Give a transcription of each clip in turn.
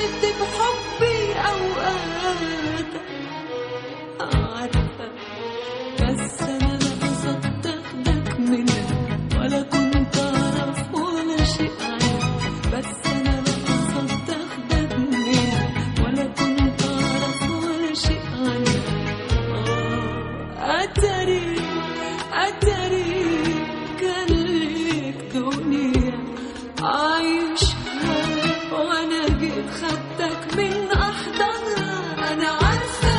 وشغلت بحبي أوقاتك، عارفة بس أنا لا قصدت أخدك منك ولا كنت أعرف ولا شيء عنك، بس أنا لا قصدت أخدك منك ولا كنت أعرف ولا شيء عنك. أتاري كان ليك دنيا عايشها وأنا جيت خدتك من أحضانها. أنا عارفة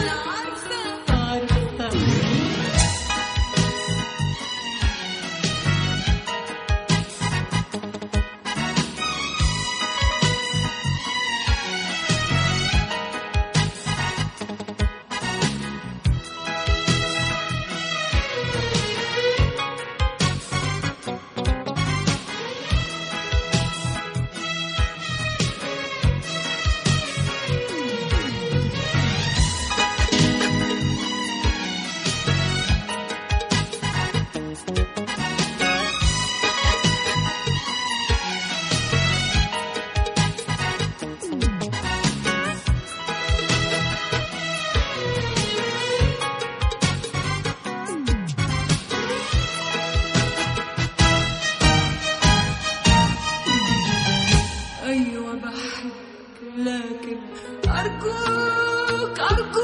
لكن أرجوك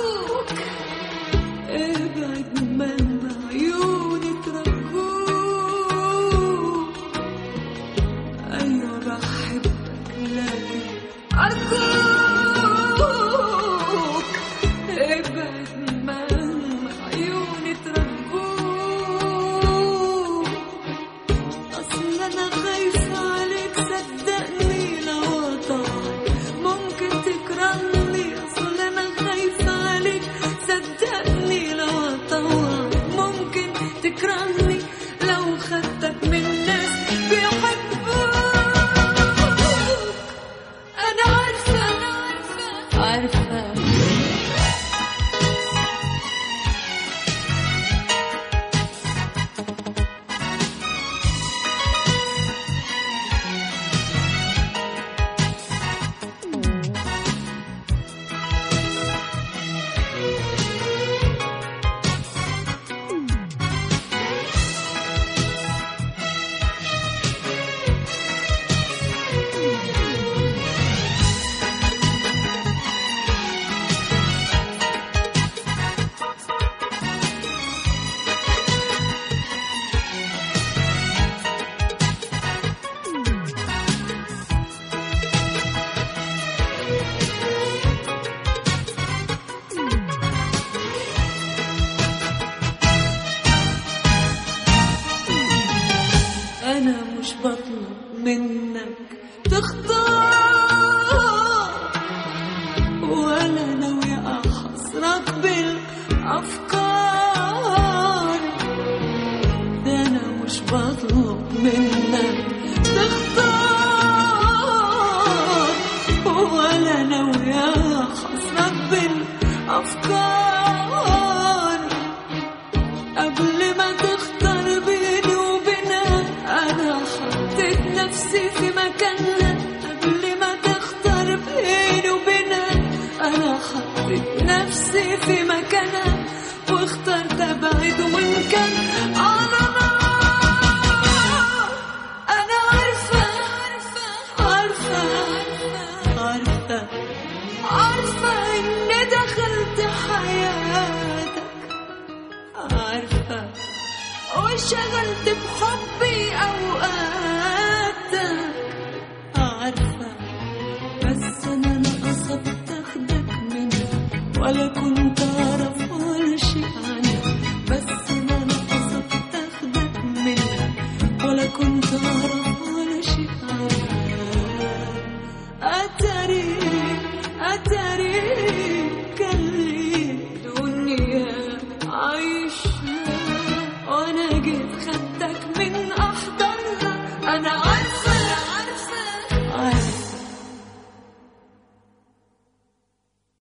ابعد من عيوني ترجوك. أيوة بحبك لكن أرجوك ابعد من عيوني ترجوك. أصل أنا خايفة عليك صدقني لو أطاعك ممكن تكرهني. أصل أنا خايفة عليك صدقني لو أطاعك ممكن تكرهني لو خدتك من ناس بيحبوك. أنا عارفة أنا مش بطلب منك تختار ولا ناوي أحصرك بالأفكار. ده أنا مش بطلب منك تختار ولا ناوي أحصرك بالأفكار. قبل ما تختار بيني وبينك أنا حطيت نفسي في مكانها. قبل ما تختار بيني وبينك أنا حطيت نفسي في مكانها واخترت أبعد وإن كان على نار. أنا عارفة إني دخلت حياتك، عارفة وشغلت بحب